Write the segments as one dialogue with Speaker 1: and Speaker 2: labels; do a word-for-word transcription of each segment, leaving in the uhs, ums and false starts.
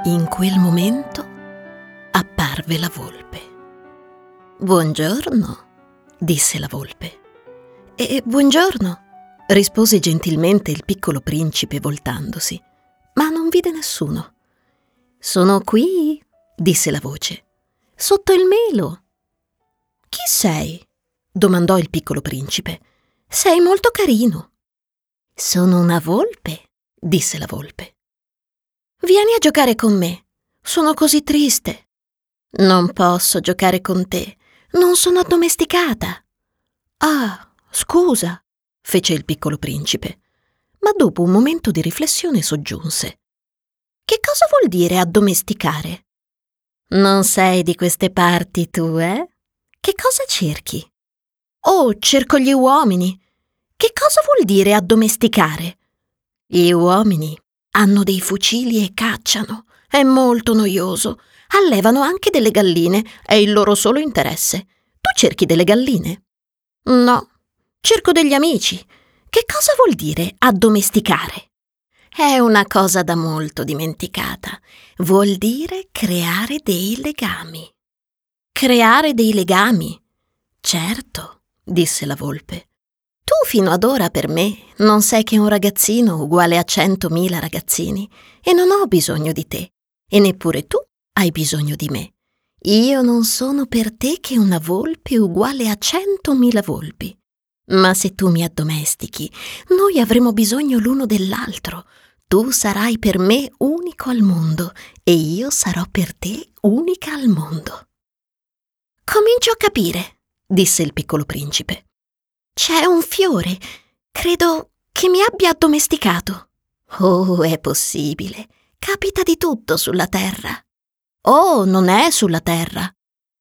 Speaker 1: In quel momento apparve la volpe. «Buongiorno», disse la volpe. «E buongiorno», rispose gentilmente il piccolo principe voltandosi, ma non vide nessuno. «Sono qui», disse la voce, «sotto il melo». «Chi sei?» domandò il piccolo principe. «Sei molto carino». «Sono una volpe», disse la volpe. «Vieni a giocare con me. Sono così triste». «Non posso giocare con te. Non sono addomesticata». «Ah, scusa», fece il piccolo principe, ma dopo un momento di riflessione soggiunse. «Che cosa vuol dire addomesticare?» «Non sei di queste parti tu, eh? Che cosa cerchi?» «Oh, cerco gli uomini». «Che cosa vuol dire addomesticare?» «Gli uomini hanno dei fucili e cacciano. È molto noioso. Allevano anche delle galline, è il loro solo interesse. Tu cerchi delle galline?» «No, cerco degli amici». «Che cosa vuol dire addomesticare?» «È una cosa da molto dimenticata. Vuol dire creare dei legami». «Creare dei legami?» «Certo», disse la volpe. «Tu fino ad ora per me non sei che un ragazzino uguale a centomila ragazzini e non ho bisogno di te, e neppure tu hai bisogno di me. Io non sono per te che una volpe uguale a centomila volpi. Ma se tu mi addomestichi, noi avremo bisogno l'uno dell'altro. Tu sarai per me unico al mondo e io sarò per te unica al mondo». «Comincio a capire», disse il piccolo principe. «C'è un fiore, credo che mi abbia addomesticato». «Oh, è possibile. Capita di tutto sulla terra». «Oh, non è sulla terra».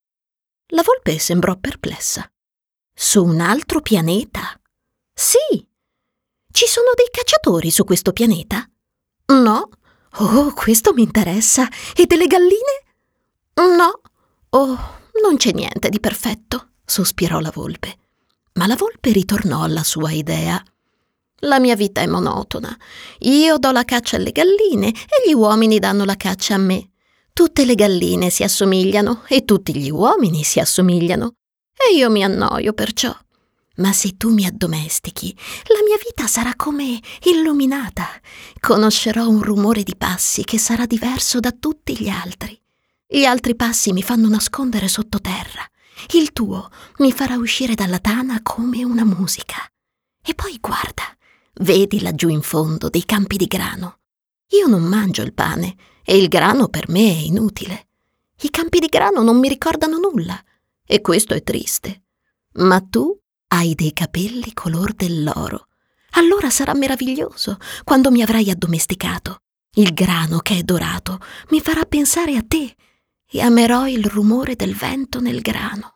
Speaker 1: La volpe sembrò perplessa. «Su un altro pianeta?» «Sì». «Ci sono dei cacciatori su questo pianeta?» «No». «Oh, questo mi interessa. E delle galline?» «No». «Oh, non c'è niente di perfetto», sospirò la volpe. Ma la volpe ritornò alla sua idea. «La mia vita è monotona. Io do la caccia alle galline e gli uomini danno la caccia a me. Tutte le galline si assomigliano e tutti gli uomini si assomigliano. E io mi annoio perciò. Ma se tu mi addomestichi, la mia vita sarà come illuminata. Conoscerò un rumore di passi che sarà diverso da tutti gli altri. Gli altri passi mi fanno nascondere sottoterra. Il tuo mi farà uscire dalla tana come una musica. E poi guarda, vedi laggiù in fondo dei campi di grano. Io non mangio il pane e il grano per me è inutile. I campi di grano non mi ricordano nulla e questo è triste. Ma tu hai dei capelli color dell'oro. Allora sarà meraviglioso quando mi avrai addomesticato. Il grano che è dorato mi farà pensare a te e amerò il rumore del vento nel grano».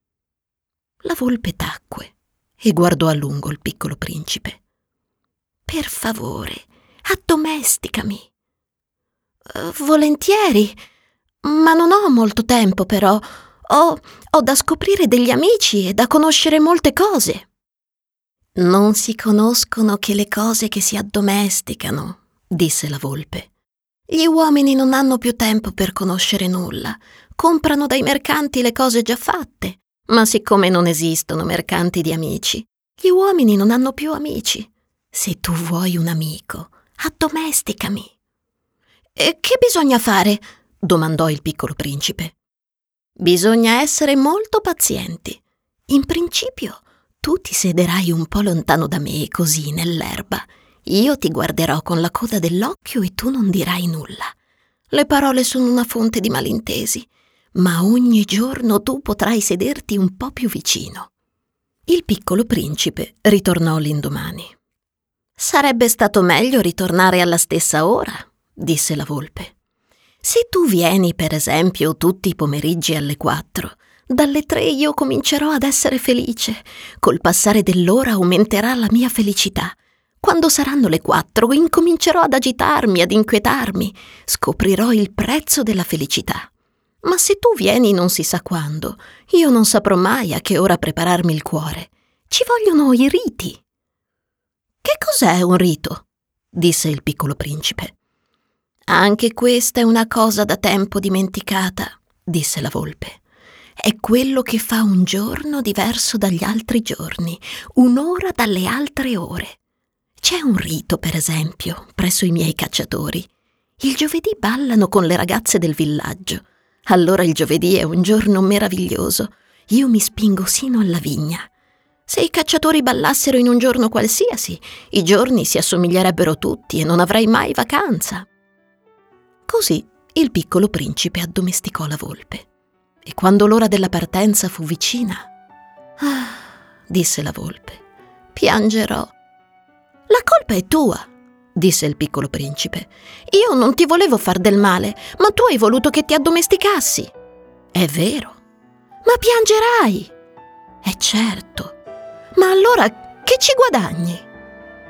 Speaker 1: La volpe tacque e guardò a lungo il piccolo principe. «Per favore, addomesticami». Uh, «Volentieri, ma non ho molto tempo però. Ho, ho da scoprire degli amici e da conoscere molte cose». «Non si conoscono che le cose che si addomesticano», disse la volpe. «Gli uomini non hanno più tempo per conoscere nulla. Comprano dai mercanti le cose già fatte. Ma siccome non esistono mercanti di amici, gli uomini non hanno più amici. Se tu vuoi un amico, addomesticami». «E che bisogna fare?» domandò il piccolo principe. «Bisogna essere molto pazienti. In principio, tu ti sederai un po' lontano da me, così, nell'erba. Io ti guarderò con la coda dell'occhio e tu non dirai nulla. Le parole sono una fonte di malintesi, ma ogni giorno tu potrai sederti un po' più vicino». Il piccolo principe ritornò l'indomani. «Sarebbe stato meglio ritornare alla stessa ora», disse la volpe. «Se tu vieni, per esempio, tutti i pomeriggi alle quattro, dalle tre io comincerò ad essere felice. Col passare dell'ora aumenterà la mia felicità. Quando saranno le quattro incomincerò ad agitarmi, ad inquietarmi. Scoprirò il prezzo della felicità. Ma se tu vieni non si sa quando, io non saprò mai a che ora prepararmi il cuore. Ci vogliono i riti». «Che cos'è un rito?» disse il piccolo principe. Anche questa è una cosa da tempo dimenticata, disse la volpe. È quello che fa un giorno diverso dagli altri giorni, un'ora dalle altre ore. C'è un rito, per esempio, presso i miei cacciatori. Il giovedì ballano con le ragazze del villaggio. Allora il giovedì è un giorno meraviglioso. Io mi spingo sino alla vigna. Se i cacciatori ballassero in un giorno qualsiasi, i giorni si assomiglierebbero tutti e non avrei mai vacanza. Così il piccolo principe addomesticò la volpe. E quando l'ora della partenza fu vicina, ah, disse la volpe, piangerò. La colpa è tua, disse il piccolo principe. Io non ti volevo far del male, ma tu hai voluto che ti addomesticassi. È vero, ma piangerai. È certo, ma allora che ci guadagni?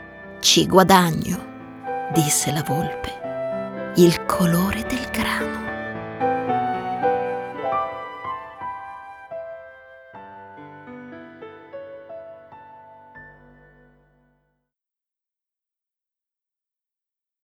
Speaker 1: Ci guadagno, disse la volpe, il colore del grano.